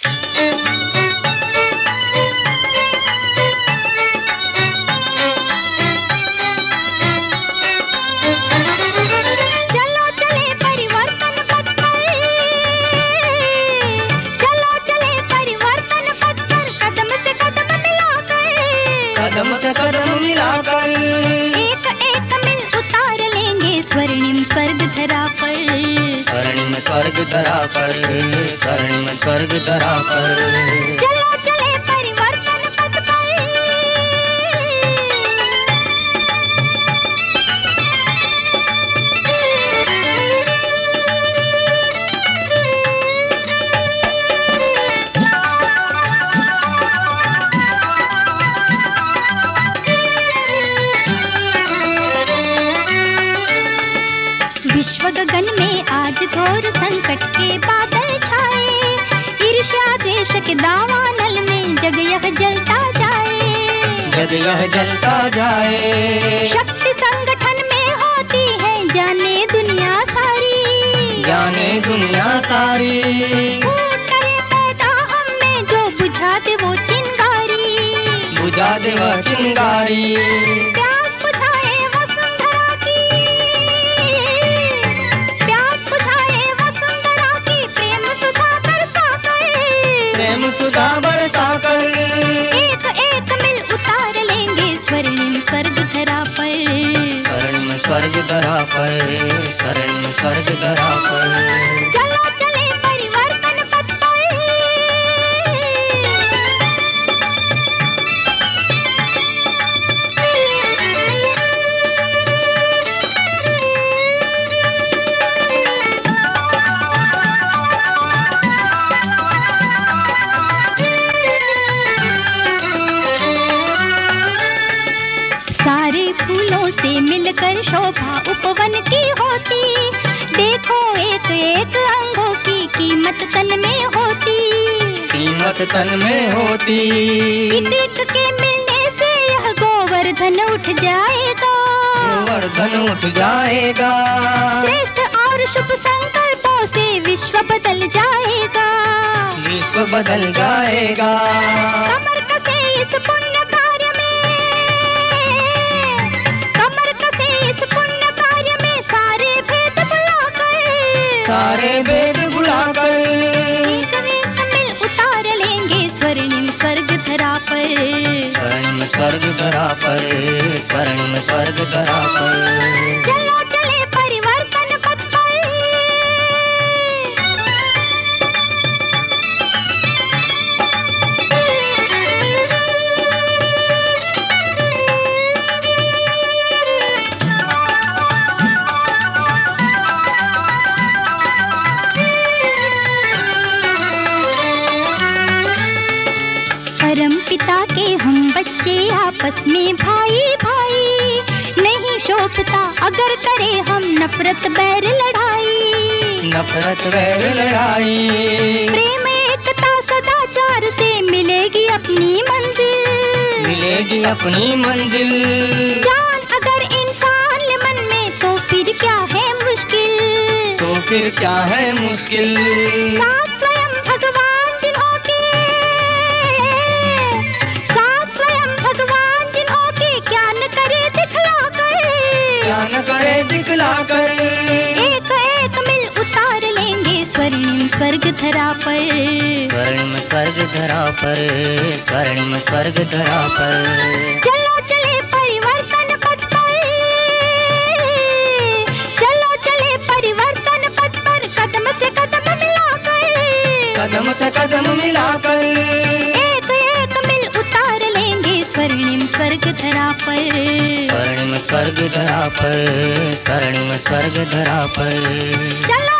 कदम से कदम मिलाकर एक एक मिल उतार लेंगे स्वर्णिम स्वर्ग धरा पर। स्वर्णिम स्वर्ग धरा पर, स्वर्णिम स्वर्ग धरा पर। चलो चले परिवर्तन पथ पर। विश्व गगन में आज घोर संकट के बादल छाए। ईर्ष्या द्वेष के दावानल में जग यह जलता जाए। जग यह जलता जाए। शक्ति संगठन में होती है जाने दुनिया सारी। जाने दुनिया सारी। फूट करे पैदा हम में जो बुझा दे वो चिंगारी। बुझा दे वो चिंगारी। सुधा बरसा कर एक एक मिल उतार लेंगे स्वर्णिम स्वर्ग धरा पर। स्वर्णिम स्वर्ग धरा पर, स्वर्णिम स्वर्ग धरा पर। चलो चले परिवर्तन पथ पर। सारे फूलों से मिलकर शोभा उपवन की होती। देखो एक एक अंगों की कीमत तन में होती। कीमत तन में होती। एक के मिलने से यह गोवर्धन उठ जाएगा। गोवर्धन उठ जाएगा। श्रेष्ठ और शुभ संकल्पों से विश्व बदल जाएगा। विश्व बदल जाएगा। कमर कसे इस पुण्य कार्य में। कमर कसे इस पुण्य कार्य में सारे भेद भुलाकर। सारे भेद भुलाकर एक एक मिल उतार लेंगे स्वर्णिम स्वर्ग धरा पर। स्वर्णिम स्वर्ग धरा पर, स्वर्णिम स्वर्ग धरा पर। चलो चले परिवर्तन पथ पर। परम पिता के हम बच्चे आपस में भाई भाई। नहीं शोभता अगर करे हम नफरत बैर लड़ाई। नफरत बैर लड़ाई। प्रेम एकता सदाचार से मिलेगी अपनी मंजिल। मिलेगी अपनी मंजिल। जान अगर इंसान ले मन में तो फिर क्या है मुश्किल। तो फिर क्या है मुश्किल। साथ स्वयं भगवान जिन्हों के। साथ स्वयं भगवान जिन्हों के क्या न करे दिखला कर। क्या न करे दिखला कर। एक एक मिल उतार लेंगे स्वर्णिम स्वर्ग धरा पर। स्वर्णिम स्वर्ग धरा पर, स्वर्णिम स्वर्ग धरा पर। चलो चले परिवर्तन पथ पर। चलो चले परिवर्तन पथ पर। कदम से कदम मिलाकर। कदम से कदम मिलाकर एक एक मिल उतार लेंगे स्वर्णिम स्वर्ग धरा पर। स्वर्णिम स्वर्ग धरा पर, स्वर्णिम स्वर्ग धरा पर। चलो